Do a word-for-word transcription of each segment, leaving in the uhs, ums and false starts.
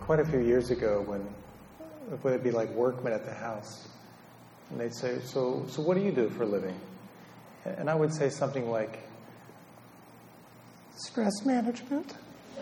quite a few years ago when it would be like workmen at the house. And they'd say, so, so what do you do for a living? And I would say something like, stress management.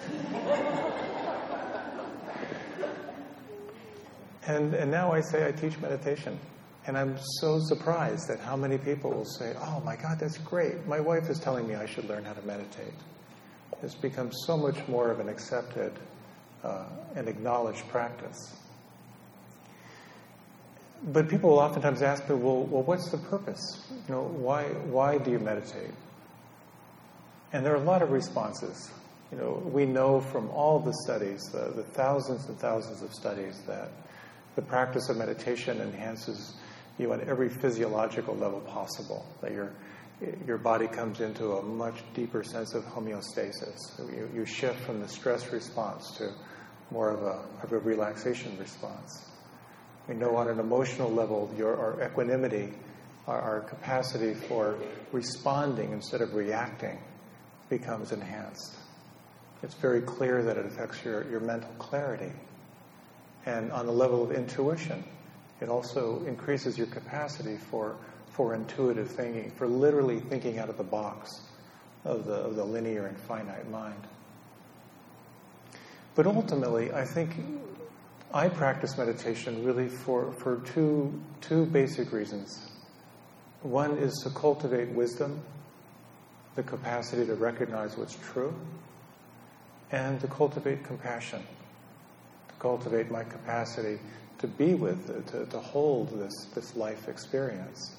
and and now I say I teach meditation. And I'm so surprised at how many people will say, oh my God, that's great. My wife is telling me I should learn how to meditate. It's become so much more of an accepted uh, and acknowledged practice. But people will oftentimes ask me, well, well, what's the purpose? You know, why why do you meditate? And there are a lot of responses. You know, we know from all the studies, the, the thousands and thousands of studies, that the practice of meditation enhances you on every physiological level possible, that your your body comes into a much deeper sense of homeostasis. You, you shift from the stress response to more of a, of a relaxation response. We know on an emotional level, your our equanimity, our, our capacity for responding instead of reacting, becomes enhanced. It's very clear that it affects your, your mental clarity. And on the level of intuition, it also increases your capacity for, for intuitive thinking, for literally thinking out of the box of the, of the linear and finite mind. But ultimately, I think I practice meditation really for, for two, two basic reasons. One is to cultivate wisdom, the capacity to recognize what's true, and to cultivate compassion, to cultivate my capacity to be with, to, to hold this, this life experience.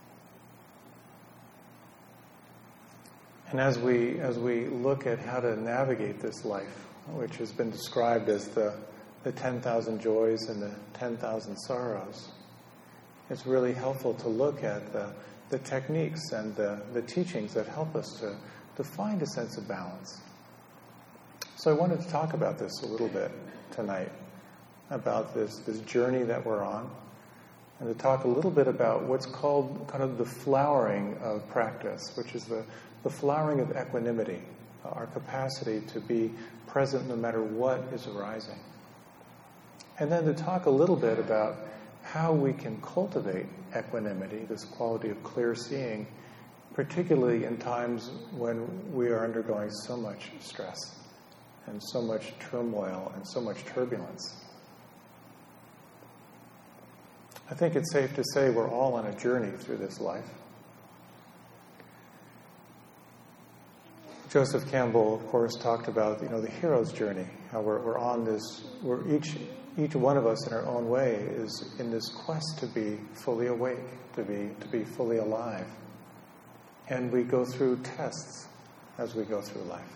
And as we as we look at how to navigate this life, which has been described as the, the ten thousand joys and the ten thousand sorrows, it's really helpful to look at the, the techniques and the, the teachings that help us to, to find a sense of balance. So I wanted to talk about this a little bit tonight, about this, this journey that we're on, and to talk a little bit about what's called kind of the flowering of practice, which is the, the flowering of equanimity, our capacity to be present no matter what is arising. And then to talk a little bit about how we can cultivate equanimity, this quality of clear seeing, particularly in times when we are undergoing so much stress and so much turmoil and so much turbulence. I think it's safe to say we're all on a journey through this life. Joseph Campbell, of course, talked about, you know, the hero's journey, how we're, we're on this, we're each each one of us in our own way is in this quest to be fully awake, to be to be fully alive. And we go through tests as we go through life.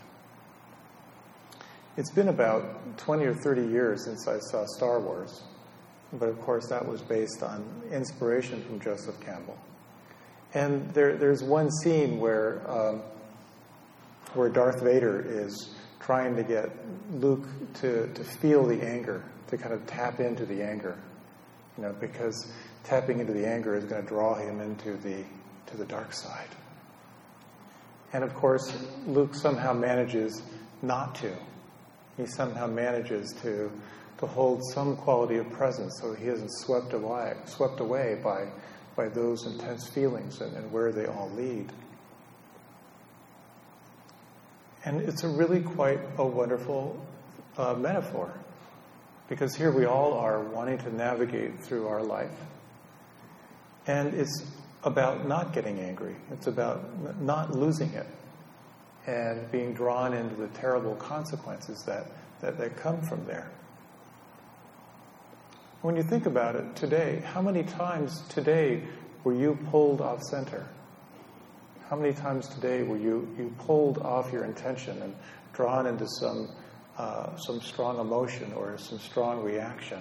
It's been about twenty or thirty years since I saw Star Wars, but of course that was based on inspiration from Joseph Campbell. And there, there's one scene where um, where Darth Vader is trying to get Luke to, to feel the anger, to kind of tap into the anger, you know, because tapping into the anger is going to draw him into the to the dark side. And of course, Luke somehow manages not to. He somehow manages to to hold some quality of presence, so he isn't swept away swept away by by those intense feelings and, and where they all lead. And it's a really quite a wonderful uh, metaphor, because here we all are wanting to navigate through our life. And it's about not getting angry. It's about n- not losing it and being drawn into the terrible consequences that, that, that come from there. When you think about it today, how many times today were you pulled off center? How many times today were you, you pulled off your intention and drawn into some uh, some strong emotion or some strong reaction?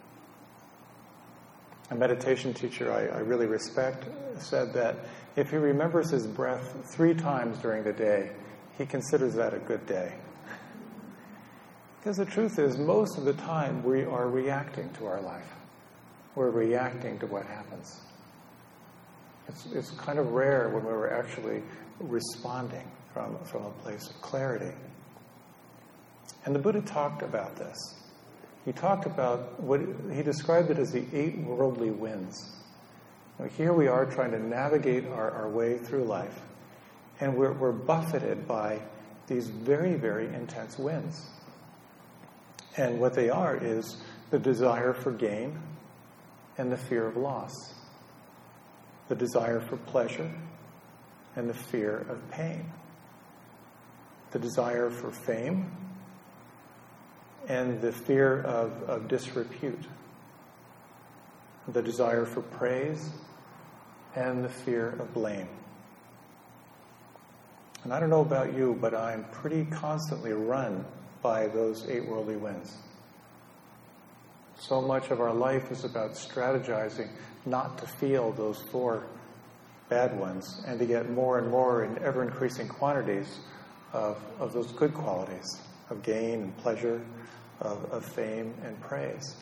A meditation teacher I, I really respect said that if he remembers his breath three times during the day, he considers that a good day. Because the truth is, most of the time we are reacting to our life. We're reacting to what happens. It's, it's kind of rare when we're actually responding from, from a place of clarity. And the Buddha talked about this. he talked about what he described it as the eight worldly winds. Now, here we are trying to navigate our, our way through life, and we're, we're buffeted by these very, very intense winds. And what they are is the desire for gain and the fear of loss, the desire for pleasure and the fear of pain, the desire for fame and the fear of, of disrepute, the desire for praise and the fear of blame. And I don't know about you, but I'm pretty constantly run by those eight worldly winds. So much of our life is about strategizing not to feel those four bad ones and to get more and more in ever-increasing quantities of, of those good qualities, of gain and pleasure, of, of fame and praise.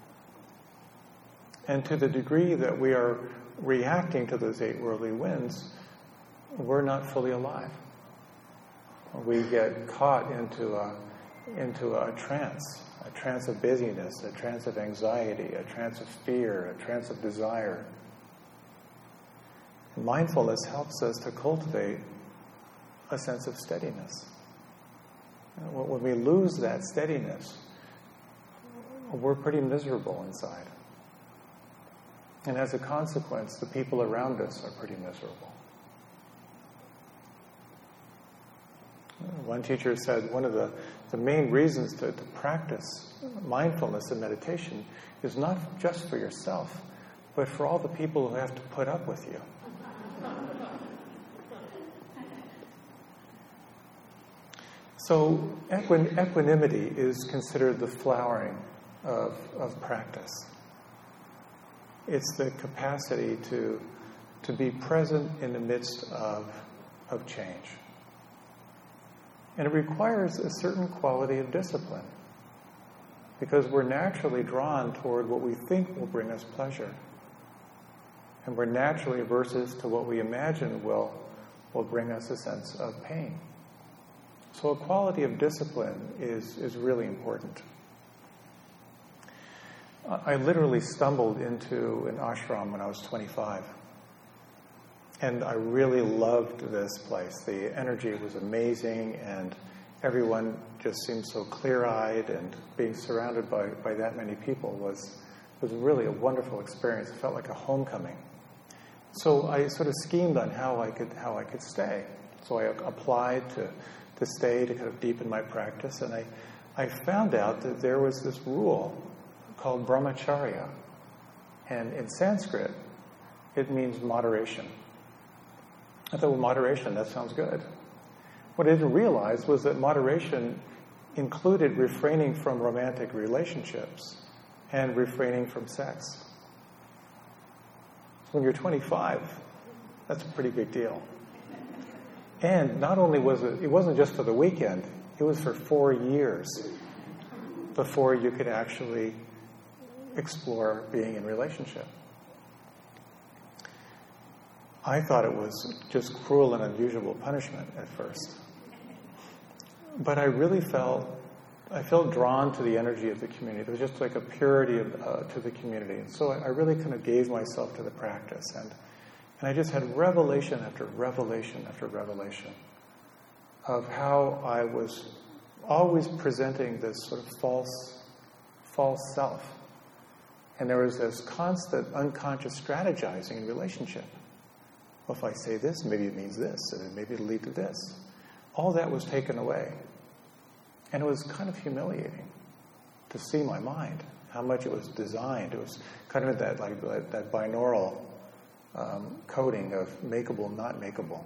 And to the degree that we are reacting to those eight worldly winds, we're not fully alive. We get caught into a, into a trance, a trance of busyness, a trance of anxiety, a trance of fear, a trance of desire. And mindfulness helps us to cultivate a sense of steadiness. When we lose that steadiness, we're pretty miserable inside. And as a consequence, the people around us are pretty miserable. One teacher said one of the, the main reasons to, to practice mindfulness and meditation is not just for yourself, but for all the people who have to put up with you. So equin- equanimity is considered the flowering of, of practice. It's the capacity to, to be present in the midst of, of change. And it requires a certain quality of discipline, because we're naturally drawn toward what we think will bring us pleasure. And we're naturally averse to what we imagine will, will bring us a sense of pain. So a quality of discipline is, is really important. I literally stumbled into an ashram when I was twenty-five. And I really loved this place. The energy was amazing, and everyone just seemed so clear-eyed, and being surrounded by, by that many people was, was really a wonderful experience. It felt like a homecoming. So I sort of schemed on how I could how I could stay. So I applied to, to stay, to kind of deepen my practice, and I, I found out that there was this rule called brahmacharya. And in Sanskrit, it means moderation. I thought, well, moderation, that sounds good. What I didn't realize was that moderation included refraining from romantic relationships and refraining from sex. So when you're twenty-five, that's a pretty big deal. And not only was it, it wasn't just for the weekend, it was for four years before you could actually explore being in relationship. I thought it was just cruel and unusual punishment at first. But I really felt, I felt drawn to the energy of the community. There was just like a purity of, uh, to the community. And so I, I really kind of gave myself to the practice. And, and I just had revelation after revelation after revelation of how I was always presenting this sort of false, false self. And there was this constant unconscious strategizing in relationship. Well, if I say this, maybe it means this, and maybe it'll lead to this. All that was taken away. And it was kind of humiliating to see my mind, how much it was designed. It was kind of that like that, that binaural um, coding of makeable, not makeable.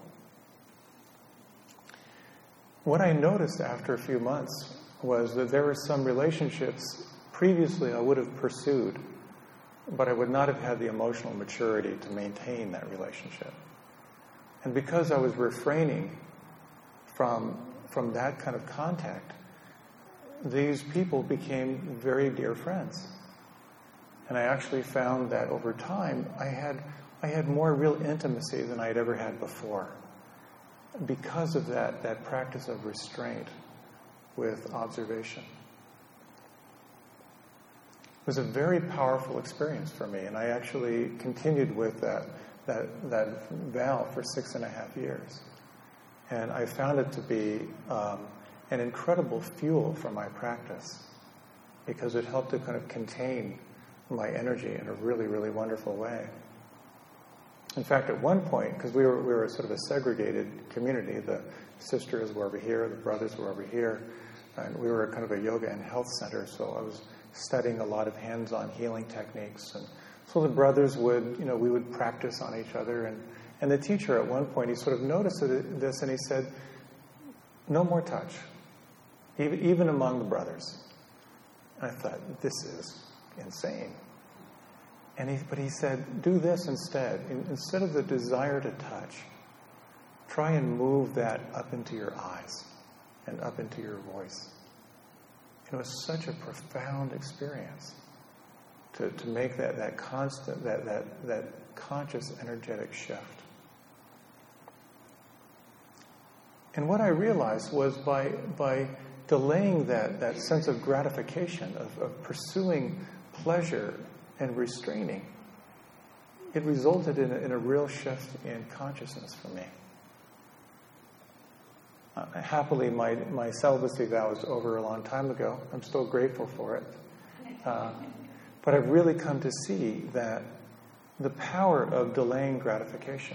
What I noticed after a few months was that there were some relationships previously I would have pursued, but I would not have had the emotional maturity to maintain that relationship. And because I was refraining from, from that kind of contact, these people became very dear friends. And I actually found that over time, I had, I had more real intimacy than I had ever had before because of that, that practice of restraint with observation. was a very powerful experience for me, and I actually continued with that that that vow for six and a half years. And I found it to be um, an incredible fuel for my practice, because it helped to kind of contain my energy in a really, really wonderful way. In fact, at one point, because we were we were sort of a segregated community, the sisters were over here, the brothers were over here, and we were kind of a yoga and health center, so I was studying a lot of hands-on healing techniques. And so the brothers would, you know, we would practice on each other, and, and the teacher at one point, he sort of noticed this and he said, no more touch, even, even among the brothers. And I thought, this is insane. And he, but he said, do this instead. In, instead of the desire to touch, try and move that up into your eyes and up into your voice. It was such a profound experience to, to make that, that constant, that, that, that conscious, energetic shift. And what I realized was by, by delaying that, that sense of gratification, of, of pursuing pleasure and restraining, it resulted in a, in a real shift in consciousness for me. Uh, happily, my, my celibacy vow was over a long time ago. I'm still grateful for it. Uh, but I've really come to see that the power of delaying gratification,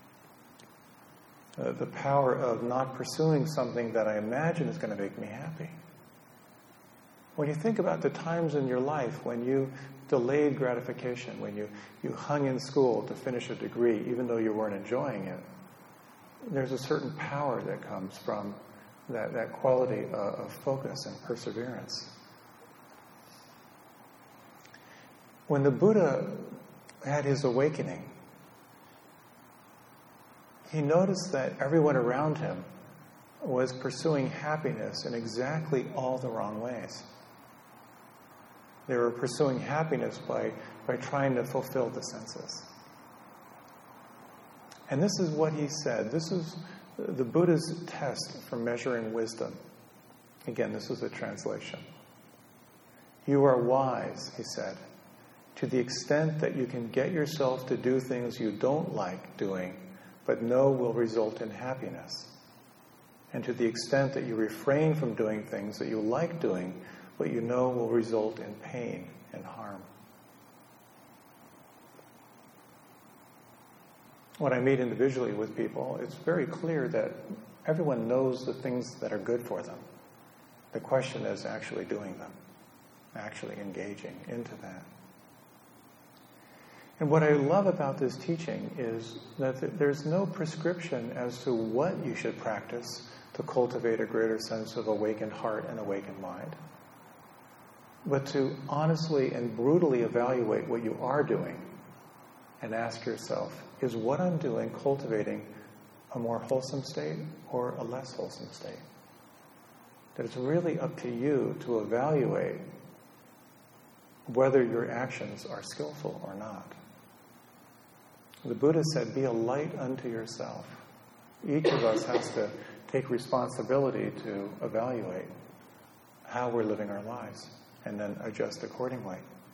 uh, the power of not pursuing something that I imagine is going to make me happy. When you think about the times in your life when you delayed gratification, when you, you hung in school to finish a degree, even though you weren't enjoying it, there's a certain power that comes from that, that quality of, of focus and perseverance. When the Buddha had his awakening, he noticed that everyone around him was pursuing happiness in exactly all the wrong ways. They were pursuing happiness by, by trying to fulfill the senses. And this is what he said. This is the Buddha's test for measuring wisdom. Again, this is a translation. You are wise, he said, to the extent that you can get yourself to do things you don't like doing, but know will result in happiness. And to the extent that you refrain from doing things that you like doing, but you know will result in pain and harm. When I meet individually with people, it's very clear that everyone knows the things that are good for them. The question is actually doing them, actually engaging into that. And what I love about this teaching is that there's no prescription as to what you should practice to cultivate a greater sense of awakened heart and awakened mind, but to honestly and brutally evaluate what you are doing and ask yourself, is what I'm doing cultivating a more wholesome state or a less wholesome state? That it's really up to you to evaluate whether your actions are skillful or not. The Buddha said, be a light unto yourself. Each of us has to take responsibility to evaluate how we're living our lives and then adjust accordingly.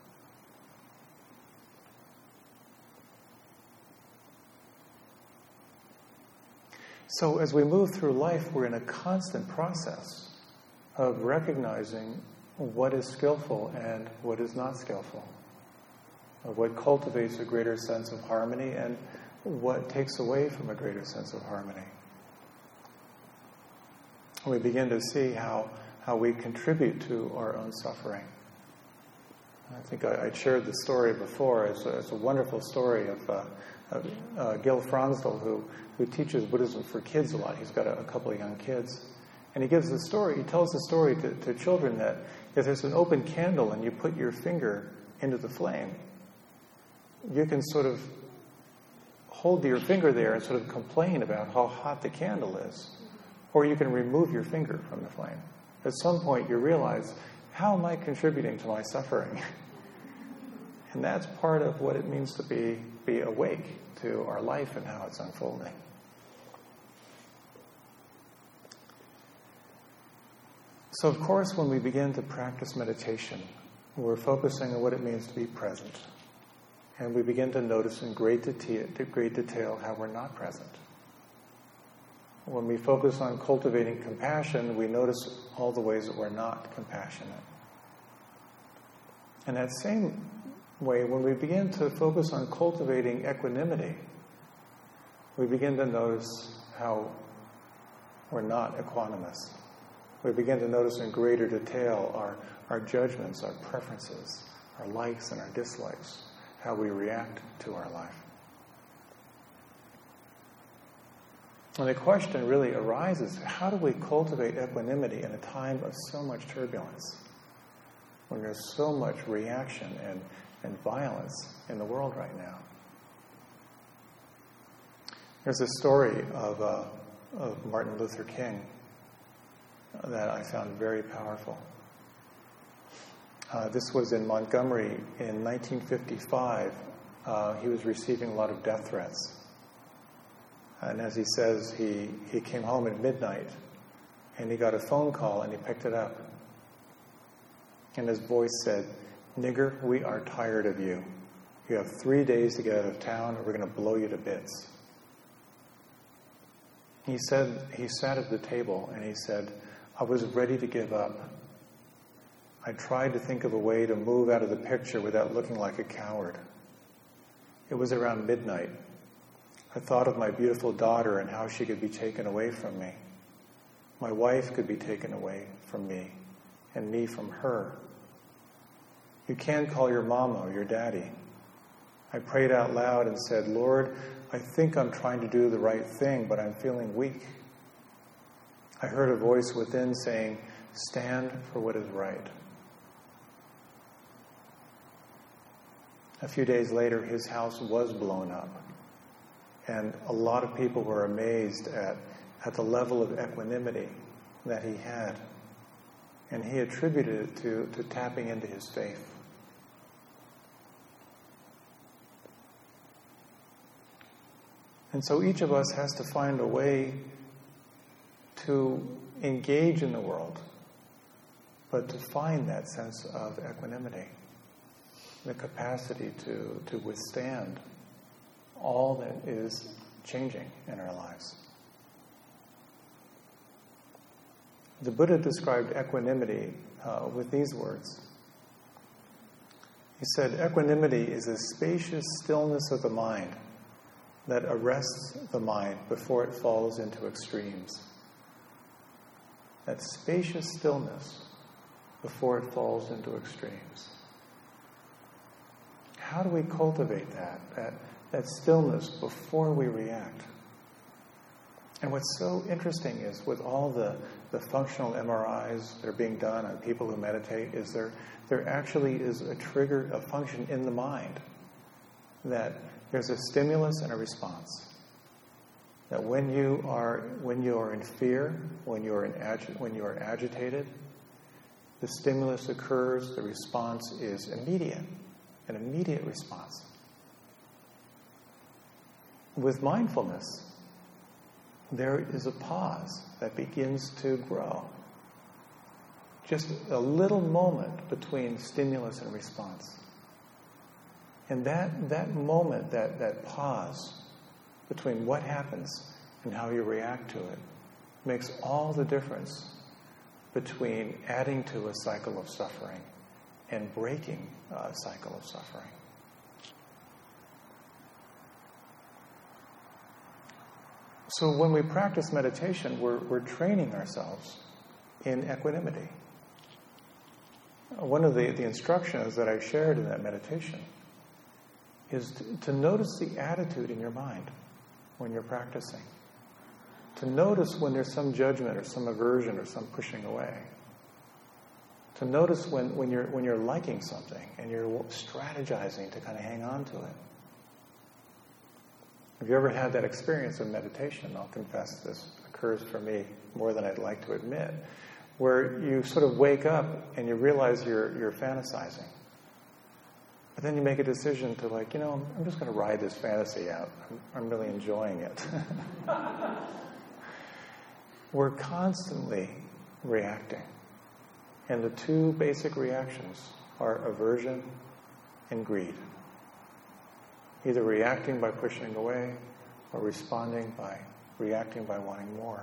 So as we move through life, we're in a constant process of recognizing what is skillful and what is not skillful, of what cultivates a greater sense of harmony and what takes away from a greater sense of harmony. We begin to see how, how we contribute to our own suffering. I think I, I shared the story before. It's a, it's a wonderful story of, uh, of uh, Gil Fronsdal, who, who teaches Buddhism for kids a lot. He's got a, a couple of young kids. And he gives the story, he tells the story to, to children that if there's an open candle and you put your finger into the flame, you can sort of hold your finger there and sort of complain about how hot the candle is. Or you can remove your finger from the flame. At some point you realize, how am I contributing to my suffering? And that's part of what it means to be, be awake to our life and how it's unfolding. So of course, when we begin to practice meditation, we're focusing on what it means to be present. And we begin to notice in great detail, great detail how we're not present. When we focus on cultivating compassion, we notice all the ways that we're not compassionate. In that same way, when we begin to focus on cultivating equanimity, we begin to notice how we're not equanimous. We begin to notice in greater detail our, our judgments, our preferences, our likes and our dislikes, how we react to our life. And the question really arises, how do we cultivate equanimity in a time of so much turbulence, when there's so much reaction and, and violence in the world right now? There's a story of, uh, of Martin Luther King that I found very powerful. Uh, this was in Montgomery in nineteen fifty-five. Uh, he was receiving a lot of death threats. And as he says, he, he came home at midnight and he got a phone call and he picked it up. And his voice said, "Nigger, we are tired of you. You have three days to get out of town or we're going to blow you to bits." He said, he sat at the table and he said, "I was ready to give up. I tried to think of a way to move out of the picture without looking like a coward. It was around midnight. I thought of my beautiful daughter and how she could be taken away from me. My wife could be taken away from me, and me from her. You can't call your mama or your daddy. I prayed out loud and said, Lord, I think I'm trying to do the right thing, but I'm feeling weak. I heard a voice within saying, stand for what is right." A few days later, his house was blown up. And a lot of people were amazed at, at the level of equanimity that he had. And he attributed it to, to tapping into his faith. And so each of us has to find a way to engage in the world, but to find that sense of equanimity, the capacity to, to withstand all that is changing in our lives. The Buddha described equanimity uh, with these words. He said, equanimity is a spacious stillness of the mind that arrests the mind before it falls into extremes. That spacious stillness before it falls into extremes. How do we cultivate that, that, that stillness before we react? And what's so interesting is with all the, the functional M R Is that are being done on people who meditate, is there, there actually is a trigger, a function in the mind that there's a stimulus and a response. That when you are when you are in fear, when you are in agi- when you are agitated, the stimulus occurs, the response is immediate, an immediate response. With mindfulness, there is a pause that begins to grow. Just a little moment between stimulus and response. And that, that moment, that, that pause between what happens and how you react to it makes all the difference between adding to a cycle of suffering and breaking a cycle of suffering. So when we practice meditation, we're, we're training ourselves in equanimity. One of the, the instructions that I shared in that meditation is to, to notice the attitude in your mind when you're practicing. To notice when there's some judgment or some aversion or some pushing away. To notice when, when you're when you're liking something and you're strategizing to kind of hang on to it. Have you ever had that experience of meditation? I'll confess this occurs for me more than I'd like to admit, where you sort of wake up and you realize you're you're fantasizing. But then you make a decision to like, you know, I'm just going to ride this fantasy out. I'm, I'm really enjoying it. We're constantly reacting. And the two basic reactions are aversion and greed. Either reacting by pushing away or responding by reacting by wanting more.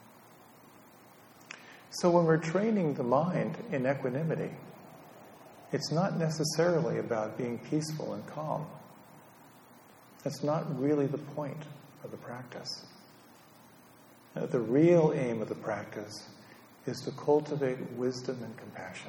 So when we're training the mind in equanimity, it's not necessarily about being peaceful and calm. That's not really the point of the practice. Uh, the real aim of the practice is to cultivate wisdom and compassion,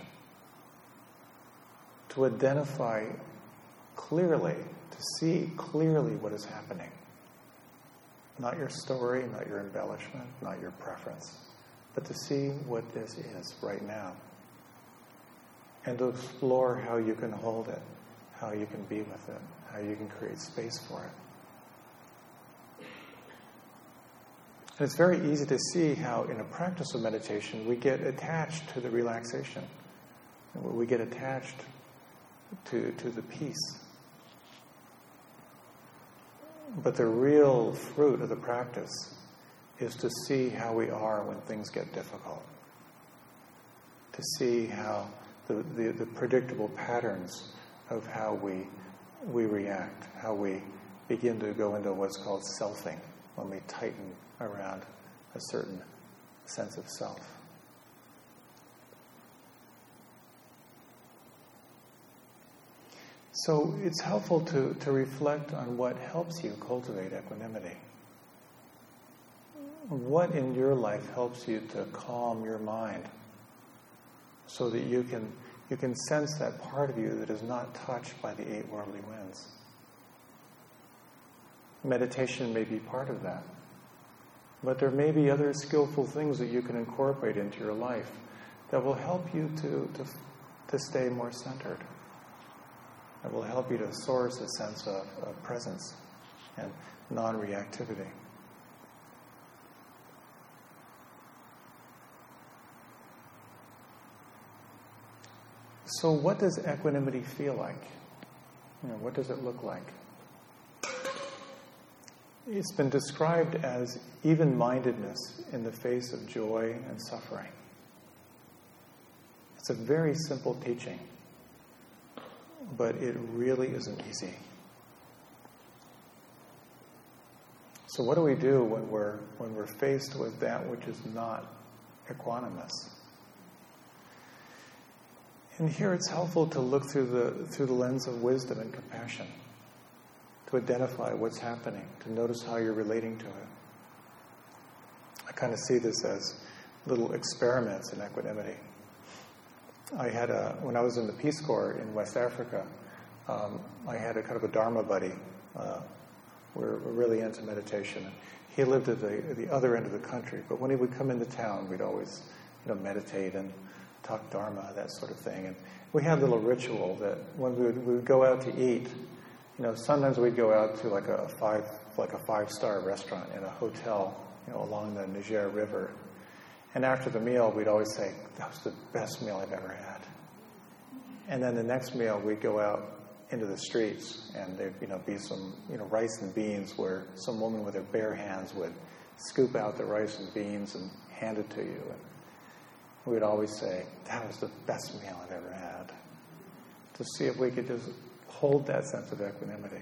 to identify clearly, to see clearly what is happening. Not your story, not your embellishment, not your preference, but to see what this is right now. And to explore how you can hold it, how you can be with it, how you can create space for it. And it's very easy to see how in a practice of meditation we get attached to the relaxation. We get attached to, to the peace. But the real fruit of the practice is to see how we are when things get difficult. To see how the, the, the predictable patterns of how we, we react, how we begin to go into what's called selfing, when we tighten around a certain sense of self. So it's helpful to, to reflect on what helps you cultivate equanimity. What in your life helps you to calm your mind so that you can you can sense that part of you that is not touched by the eight worldly winds? Meditation may be part of that. But there may be other skillful things that you can incorporate into your life that will help you to, to, to stay more centered. That will help you to source a sense of, of presence and non-reactivity. So what does equanimity feel like? You know, what does it look like? It's been described as even-mindedness in the face of joy and suffering. It's a very simple teaching, but it really isn't easy. So what do we do when we're when we're faced with that which is not equanimous? And here it's helpful to look through the through the lens of wisdom and compassion, to identify what's happening, to notice how you're relating to it. I kind of see this as little experiments in equanimity. I had a, when I was in the Peace Corps in West Africa, um, I had a kind of a Dharma buddy. Uh, we're, we're really into meditation. He lived at the, at the other end of the country, but when he would come into town, we'd always, you know, meditate and talk Dharma, that sort of thing. And we had a little ritual that when we would, we would go out to eat, you know, sometimes we'd go out to like a five, like a five-star restaurant in a hotel, you know, along the Niger River. And after the meal, we'd always say, that was the best meal I've ever had. And then the next meal, we'd go out into the streets, and there'd, you know, be some, you know, rice and beans where some woman with her bare hands would scoop out the rice and beans and hand it to you. And we'd always say, that was the best meal I've ever had. To see if we could just hold that sense of equanimity.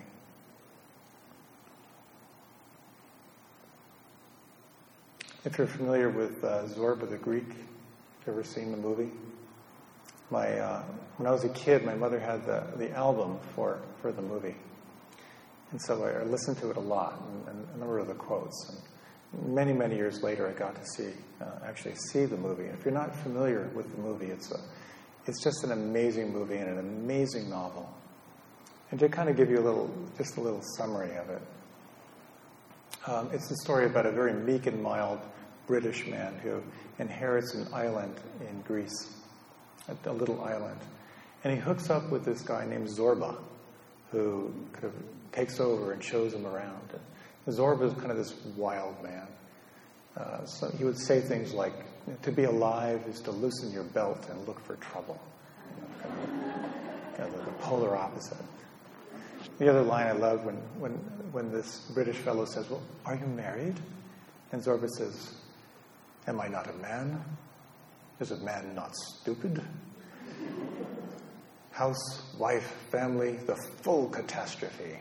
If you're familiar with uh, Zorba the Greek, have you ever seen the movie? My uh, when I was a kid, my mother had the, the album for, for the movie. And so I, I listened to it a lot, and, and a number of the quotes. And many, many years later, I got to see, uh, actually see the movie. And if you're not familiar with the movie, it's a, it's just an amazing movie and an amazing novel. And to kind of give you a little, just a little summary of it. Um, it's the story about a very meek and mild British man who inherits an island in Greece, a, a little island. And he hooks up with this guy named Zorba, who kind of takes over and shows him around. And Zorba is kind of this wild man. Uh, so he would say things like, to be alive is to loosen your belt and look for trouble. You know, kind of, kind of the polar opposite. The other line I love when, when, when this British fellow says, well, are you married? And Zorba says, am I not a man? Is a man not stupid? house, wife, family, the full catastrophe.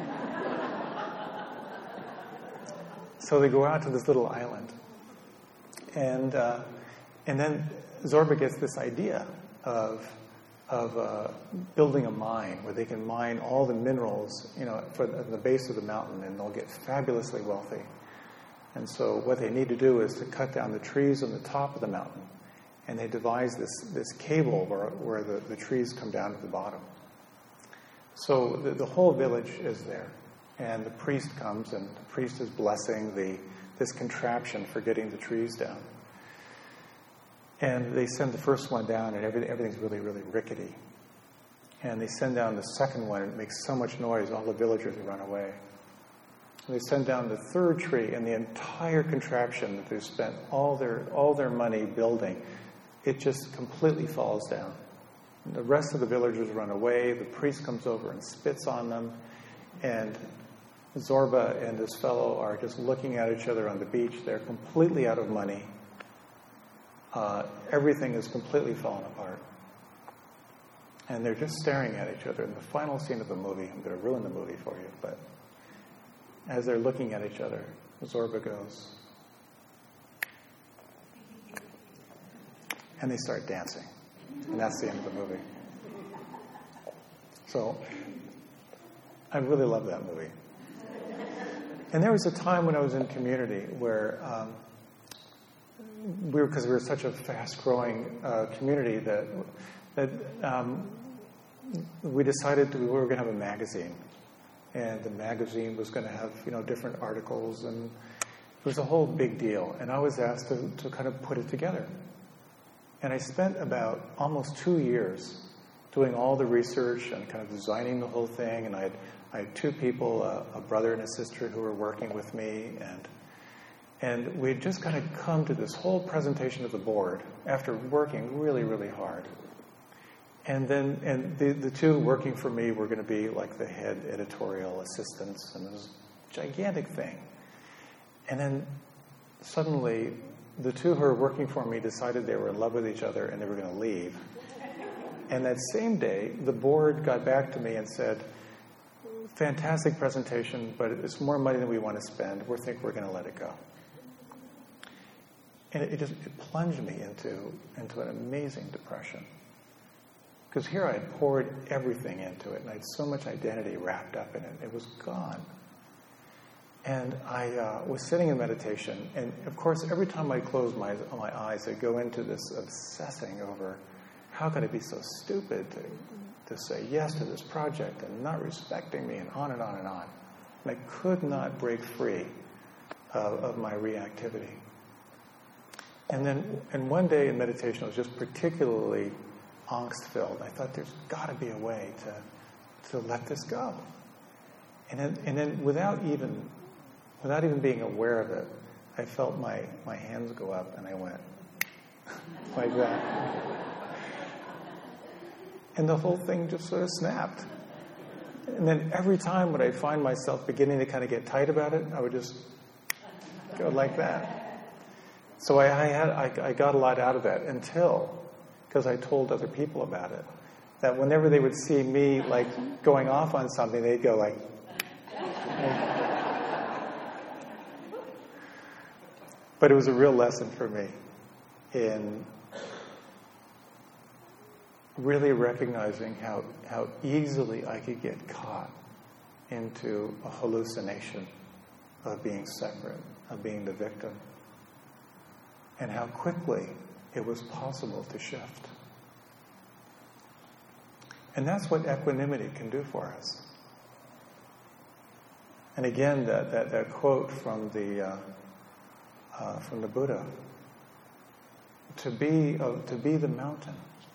So they go out to this little island. And uh, and then Zorba gets this idea of of uh, building a mine where they can mine all the minerals, you know, for the, the base of the mountain, and they'll get fabulously wealthy. And so what they need to do is to cut down the trees on the top of the mountain. And they devise this, this cable where, where the, the trees come down to the bottom. So the, the whole village is there. And the priest comes, and the priest is blessing the this contraption for getting the trees down. And they send the first one down, and everything, everything's really, really rickety. And they send down the second one, and it makes so much noise, all the villagers run away. And they send down the third tree, and the entire contraption that they've spent all their all their money building, it just completely falls down. And the rest of the villagers run away. The priest comes over and spits on them. And Zorba and his fellow are just looking at each other on the beach. They're completely out of money. Uh, everything is completely fallen apart. And they're just staring at each other. In the final scene of the movie, I'm going to ruin the movie for you, but as they're looking at each other, Zorba goes, and they start dancing. And that's the end of the movie. So, I really love that movie. And there was a time when I was in community where um, we were, because we were such a fast-growing uh, community that that um, we decided to, we were going to have a magazine, and the magazine was going to have, you know, different articles, and it was a whole big deal. And I was asked to, to kind of put it together. And I spent about almost two years doing all the research and kind of designing the whole thing. And I had, I had two people, a, a brother and a sister, who were working with me, and and we had just kind of come to this whole presentation of the board after working really, really hard. And then, and the, the two working for me were going to be like the head editorial assistants, and it was a gigantic thing. And then suddenly, the two who were working for me decided they were in love with each other and they were going to leave. And that same day, the board got back to me and said, fantastic presentation, but it's more money than we want to spend. We think we're going to let it go. And it just it plunged me into, into an amazing depression. Because here I had poured everything into it, and I had so much identity wrapped up in it. It was gone. And I uh, was sitting in meditation, and of course, every time I closed my, my eyes, I'd go into this obsessing over how could I be so stupid to, to say yes to this project and not respecting me, and on and on and on. And I could not break free of, of my reactivity. And then, and one day in meditation, I was just particularly angst-filled. I thought, there's got to be a way to to let this go. And then, and then without even without even being aware of it, I felt my, my hands go up, and I went like that. And the whole thing just sort of snapped. And then every time when I find myself beginning to kind of get tight about it, I would just go like that. So I, I had I, I got a lot out of that until, because I told other people about it, that whenever they would see me like going off on something, they'd go like, but it was a real lesson for me in really recognizing how, how easily I could get caught into a hallucination of being separate, of being the victim, and how quickly it was possible to shift. And that's what equanimity can do for us. And again, that, that, that quote from the uh, uh, from the Buddha: to be uh, to be the mountain,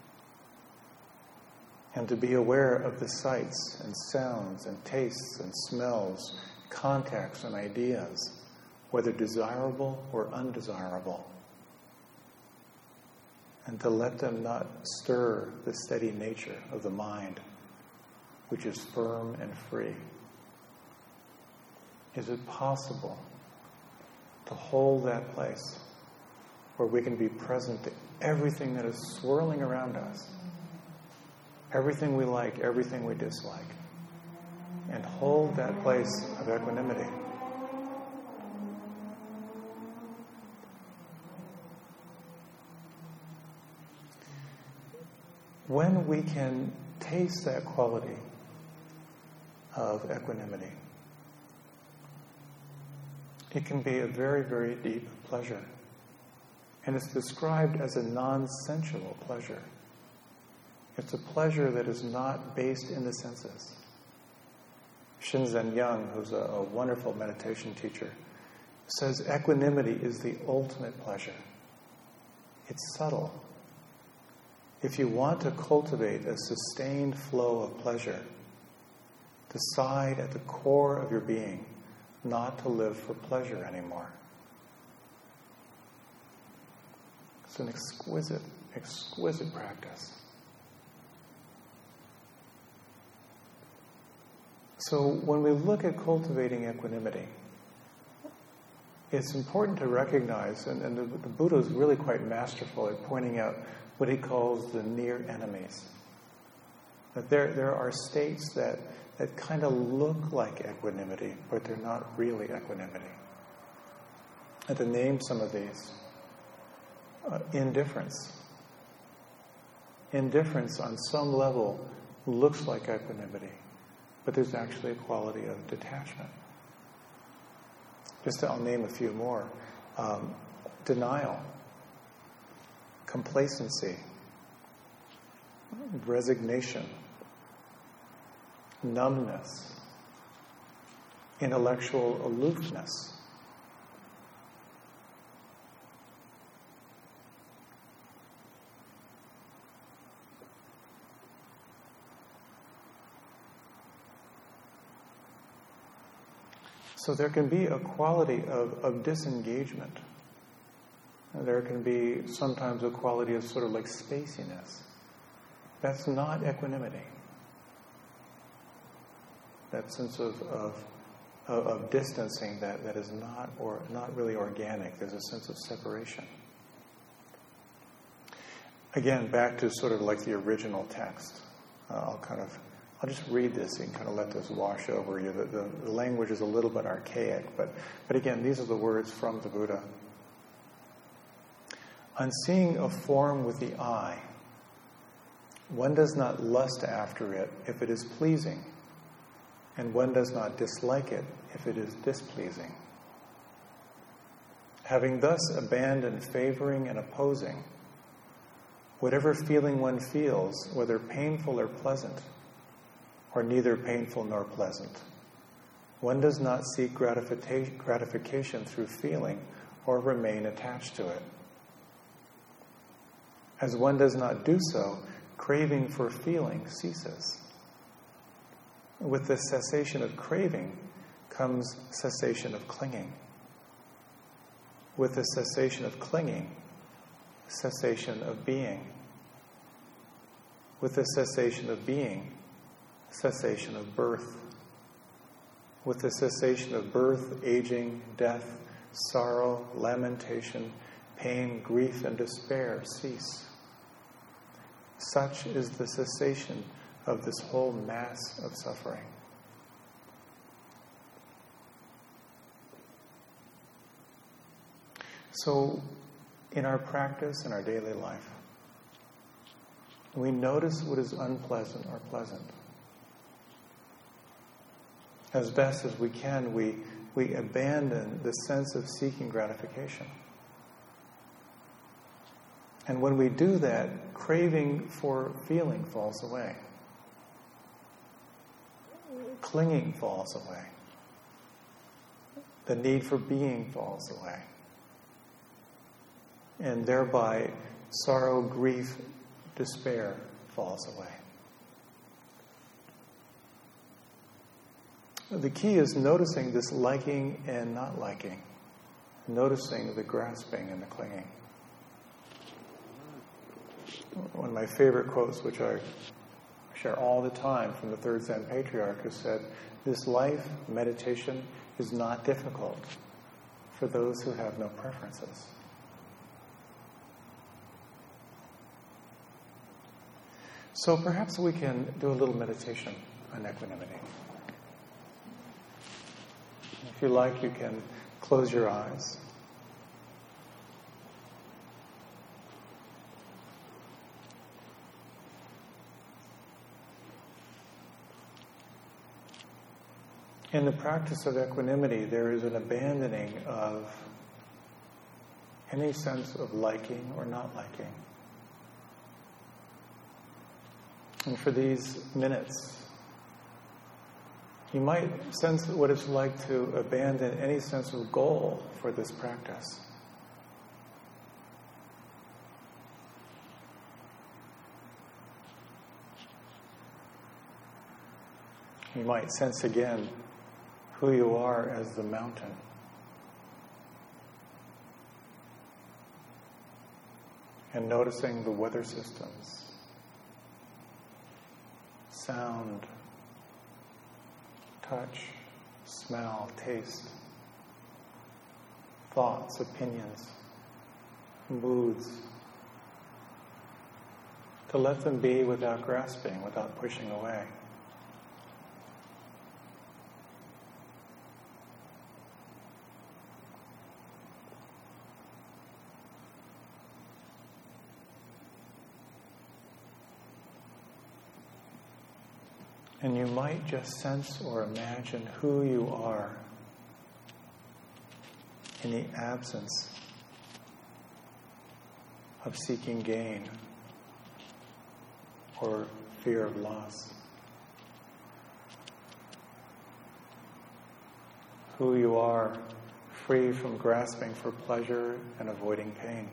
and to be aware of the sights and sounds and tastes and smells, contacts and ideas, whether desirable or undesirable, and to let them not stir the steady nature of the mind, which is firm and free. Is it possible to hold that place where we can be present to everything that is swirling around us, everything we like, everything we dislike, and hold that place of equanimity. When we can taste that quality of equanimity, it can be a very, very deep pleasure. And it's described as a non-sensual pleasure. It's a pleasure that is not based in the senses. Shinzen Young, who's a, a wonderful meditation teacher, says equanimity is the ultimate pleasure. It's subtle. If you want to cultivate a sustained flow of pleasure, decide at the core of your being not to live for pleasure anymore. It's an exquisite, exquisite practice. So when we look at cultivating equanimity, it's important to recognize, and, and the, the Buddha is really quite masterful at pointing out what he calls the near enemies. That there, there are states that, that kind of look like equanimity, but they're not really equanimity. And to name some of these, uh, indifference. Indifference on some level looks like equanimity, but there's actually a quality of detachment. Just to, I'll name a few more. Um, denial, complacency, resignation, numbness, intellectual aloofness. So there can be a quality of, of disengagement. And there can be sometimes a quality of sort of like spaciness. That's not equanimity. That sense of, of, of, of distancing that, that is not or not really organic. There's a sense of separation. Again, back to sort of like the original text. Uh, I'll kind of I'll just read this and kind of let this wash over you. The, the, the language is a little bit archaic, but, but again, these are the words from the Buddha. On seeing a form with the eye, one does not lust after it if it is pleasing, and one does not dislike it if it is displeasing. Having thus abandoned favoring and opposing, whatever feeling one feels, whether painful or pleasant, or neither painful nor pleasant, one does not seek gratification, gratification through feeling or remain attached to it. As one does not do so, craving for feeling ceases. With the cessation of craving comes cessation of clinging. With the cessation of clinging, cessation of being. With the cessation of being, cessation of birth. With the cessation of birth, aging, death, sorrow, lamentation, pain, grief, and despair cease. Such is the cessation of this whole mass of suffering. So, in our practice, in our daily life, we notice what is unpleasant or pleasant. As best as we can, we, we abandon the sense of seeking gratification. And when we do that, craving for feeling falls away. Clinging falls away. The need for being falls away. And thereby, sorrow, grief, despair falls away. The key is noticing this liking and not liking. Noticing the grasping and the clinging. One of my favorite quotes, which I share all the time from the third Zen patriarch, who said, "This life, meditation, is not difficult for those who have no preferences." So perhaps we can do a little meditation on equanimity. If you like, you can close your eyes. In the practice of equanimity, there is an abandoning of any sense of liking or not liking. And for these minutes, you might sense what it's like to abandon any sense of goal for this practice. You might sense again who you are as the mountain. And noticing the weather systems, sound, touch, smell, taste, thoughts, opinions, moods. To let them be without grasping, without pushing away. And you might just sense or imagine who you are in the absence of seeking gain or fear of loss. Who you are free from grasping for pleasure and avoiding pain.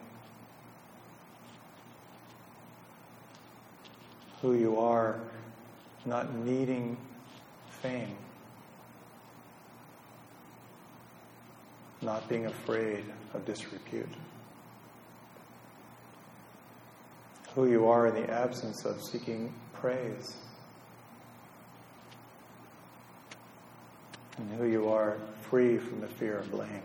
Who you are not needing fame, not being afraid of disrepute. Who you are in the absence of seeking praise. And who you are free from the fear of blame.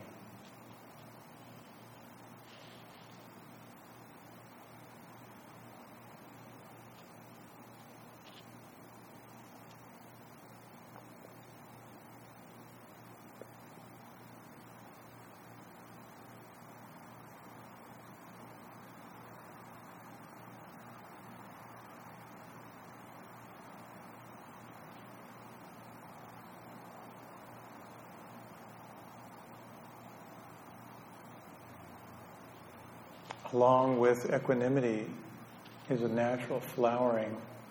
Along with equanimity is a natural flowering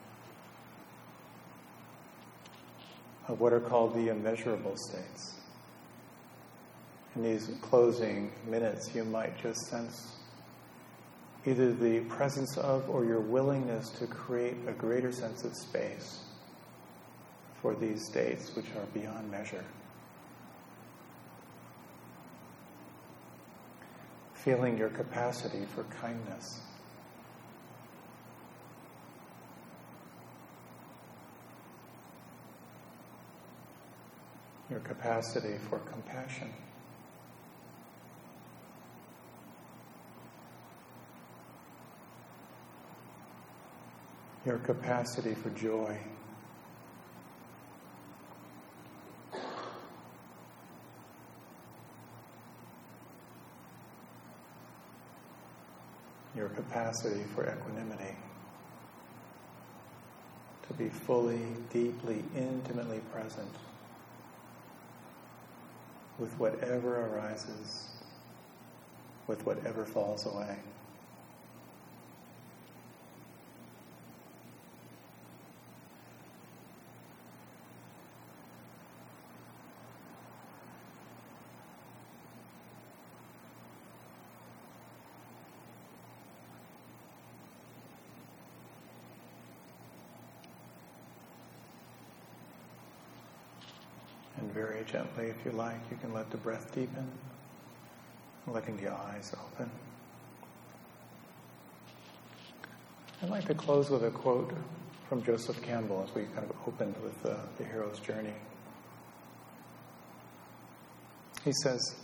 of what are called the immeasurable states. In these closing minutes, you might just sense either the presence of or your willingness to create a greater sense of space for these states which are beyond measure. Feeling your capacity for kindness. Your capacity for compassion. Your capacity for joy. Your capacity for equanimity, to be fully, deeply, intimately present with whatever arises, with whatever falls away. And very gently, if you like, you can let the breath deepen, letting the eyes open. I'd like to close with a quote from Joseph Campbell as we kind of opened with the, the hero's journey. He says,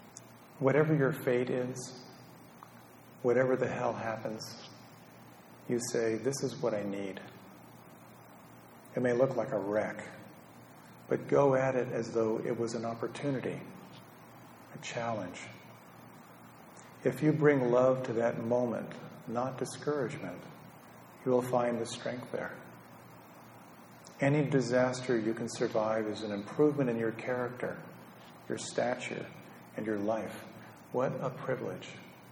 "Whatever your fate is, whatever the hell happens, you say, this is what I need. It may look like a wreck, but go at it as though it was an opportunity, a challenge. If you bring love to that moment, not discouragement, you will find the strength there. Any disaster you can survive is an improvement in your character, your stature, and your life. What a privilege.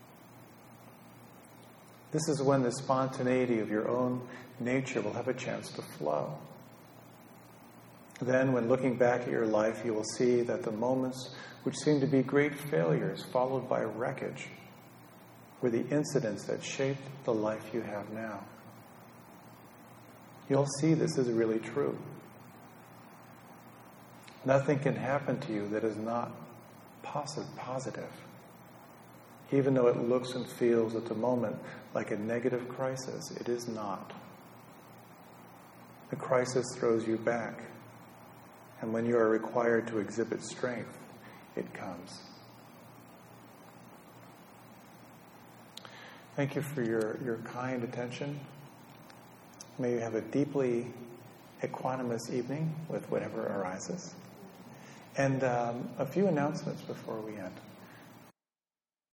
This is when the spontaneity of your own nature will have a chance to flow. Then, when looking back at your life, you will see that the moments which seem to be great failures followed by wreckage were the incidents that shaped the life you have now. You'll see this is really true. Nothing can happen to you that is not positive. Even though it looks and feels at the moment like a negative crisis, it is not. The crisis throws you back, and when you are required to exhibit strength, it comes. Thank you for your, your kind attention. May you have a deeply equanimous evening with whatever arises. And um, a few announcements before we end.